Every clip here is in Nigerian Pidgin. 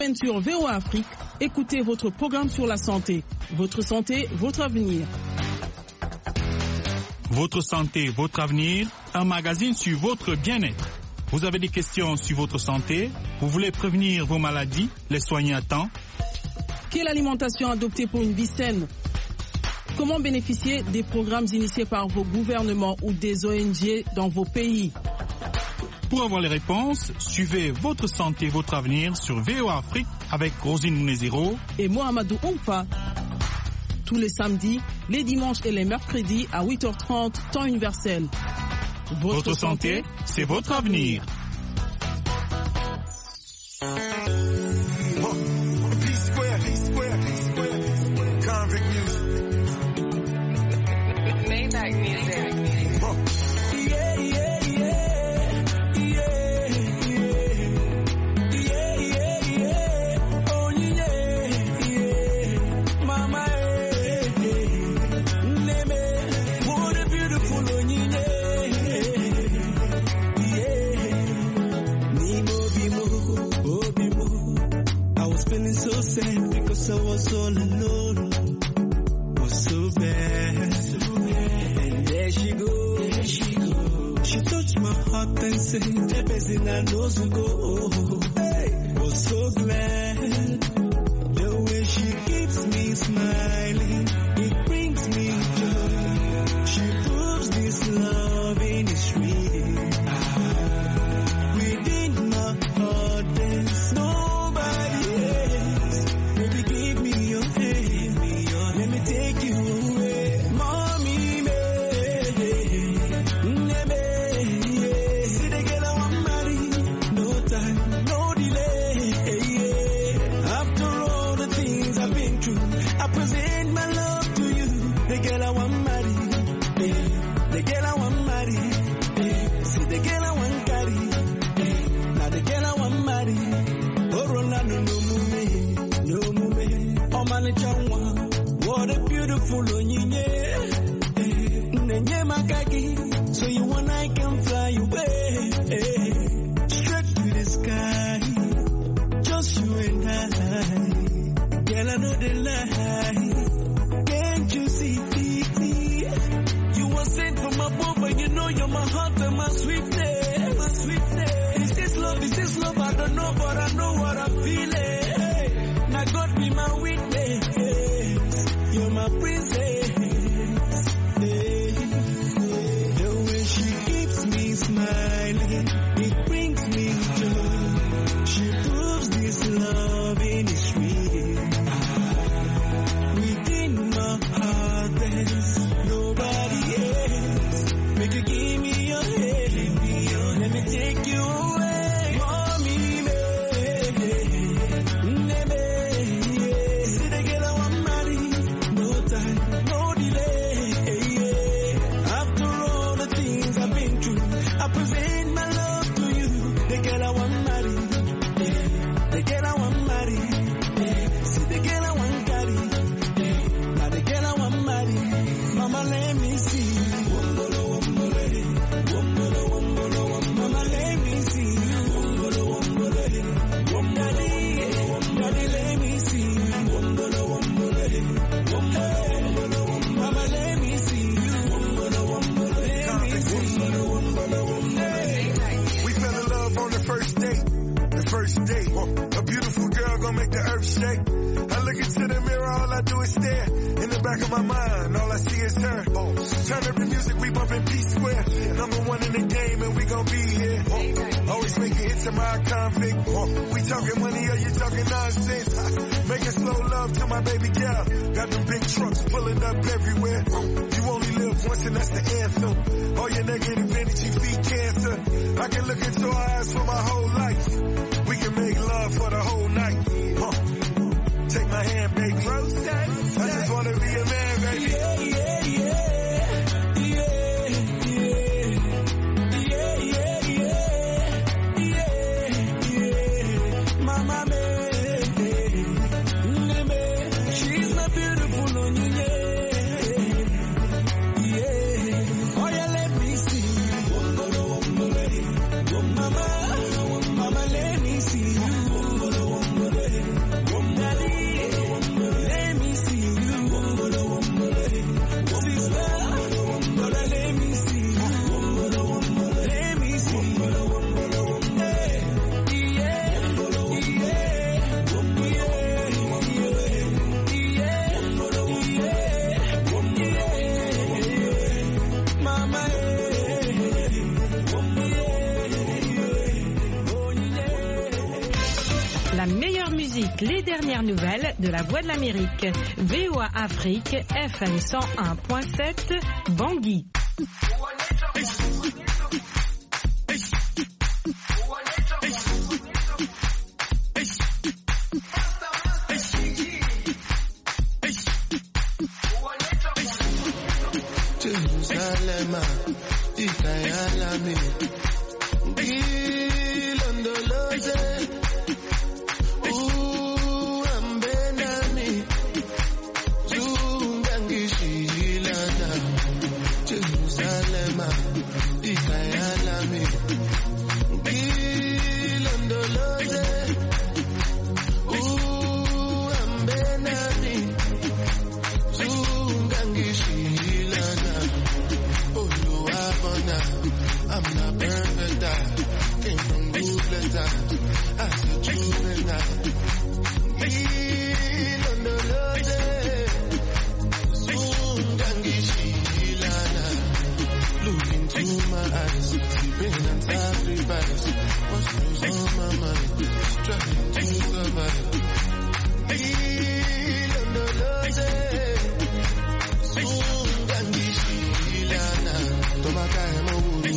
Sur VOA Afrique, écoutez votre programme sur la santé. Votre santé, votre avenir. Votre santé, votre avenir, un magazine sur votre bien-être. Vous avez des questions sur votre santé? Vous voulez prévenir vos maladies, les soigner à temps? Quelle alimentation adopter pour une vie saine? Comment bénéficier des programmes initiés par vos gouvernements ou des ONG dans vos pays? Pour avoir les réponses, suivez Votre santé, votre avenir sur VOA Afrique avec Rosine Mounezero et Mohamedou Oumfa. Tous les samedis, les dimanches et les mercredis à 8h30, temps universel. Votre santé, c'est votre avenir. I was all alone, was so bad. And there she goes. She touched my heart and said, the best in I know to go. Hey, was so glad. The way she keeps me smiling, it brings me joy. She proves this loving is real. Within my heart there's nobody else. Baby, give me your hand, let me take you away. Mommy, see the girl I want marry, no time, no delay. After all the things I've been through, I present my love to you. The girl I want marry, the girl I want marry, see the girl I want carry, now the girl I want marry. Oh, Ronaldo, no mume, oh man, what a beautiful onyinye, nenye makaki, so you and I can fly away, straight to the sky, just you and I, girl I know the lie, can't you see, you were sent from above and you know you're my heart and my sweetness, my sweetness, is this love, I don't know but I know what I'm feeling, now God be my witness, you're my princess, the way she keeps me smiling, it brings me joy, she proves this loving is real, within my heart there's nobody else, make you give me your hand, let me take you away, mommy, see the girl I want marry, no time, no delay, after all the things I've been through, I present my love to you, the girl I want marry, the girl I want marry, see the girl I want carry, now the girl I want marry, mama let me see, wombolo, mama let me see, daddy let me see, mama let me see, We fell in love on the first date. The first date. A beautiful girl gonna make the earth shake. I look into the mirror, all I do is stare. In the back of my mind, all I see is her. Turn up the music, we bumpin' P-Square. #1 in the game and we gon' be here. Always making hits to my convict. We talking money or you talking nonsense. Making slow love to my baby girl. Got them big trucks pulling up everywhere. You only live once and that's the anthem. All your negative energy feed cancer. I can look into her eyes for my whole life. We can make love for the whole night. Take my hand, baby. I just wanna be a man, baby. Mama, she's my beautiful onyinye. Oh yeah, let me see. Mama, let me see you. meilleure musique, les dernières nouvelles de la Voix de l'Amérique. VOA Afrique, FM 101.7, Bangui. Jerusalem, Ikayalami, Gilondoloze, Ambenami, Zungangishilana. Jerusalem, Ikayalami, Gilondoloze, Ambenami, Zungangishilana. I'm not perfect, I came from Google times. I said juvenile. Feel on the Lord, soon Gangishilana. Look into my eyes, see pain and sacrifice. What's on my mind? Trying to survive. Feel on the Lord, soon Gangishilana. Tomakaya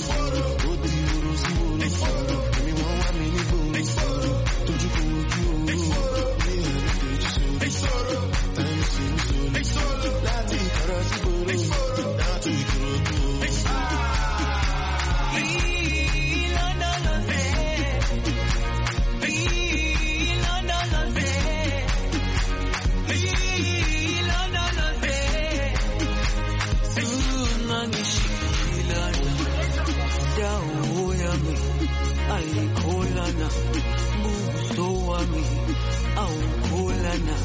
Alikolana, buso wami, au kolana,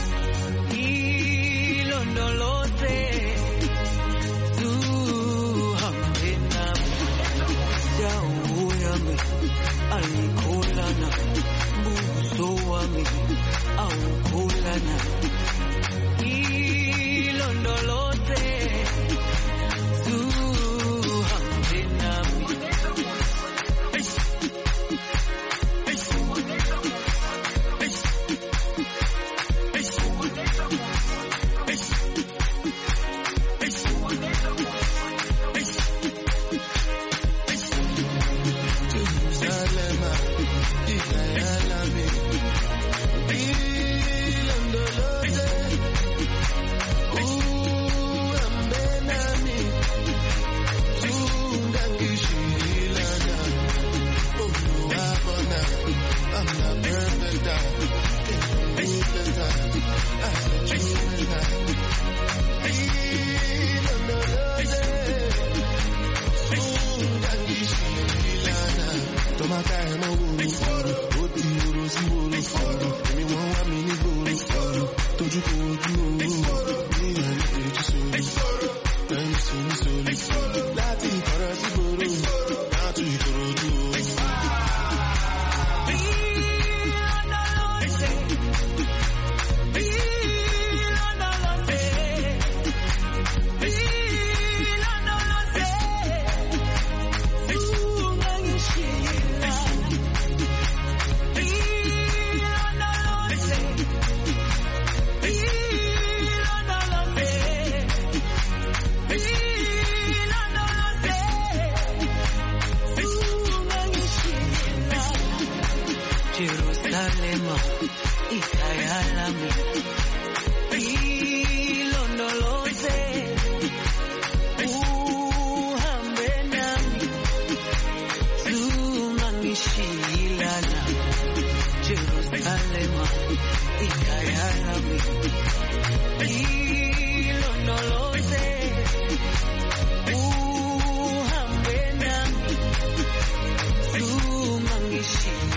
ilondoloze, zuhambena, jao yami, alikolana, buso wami, au kolana, ilondoloze, zuhambena. Jerusalem, Ikayalami, ilondoloze, uhambenami, zungangishilana. Jerusalem, Ikayalami, ilondoloze, uhambenami, zungangishilana.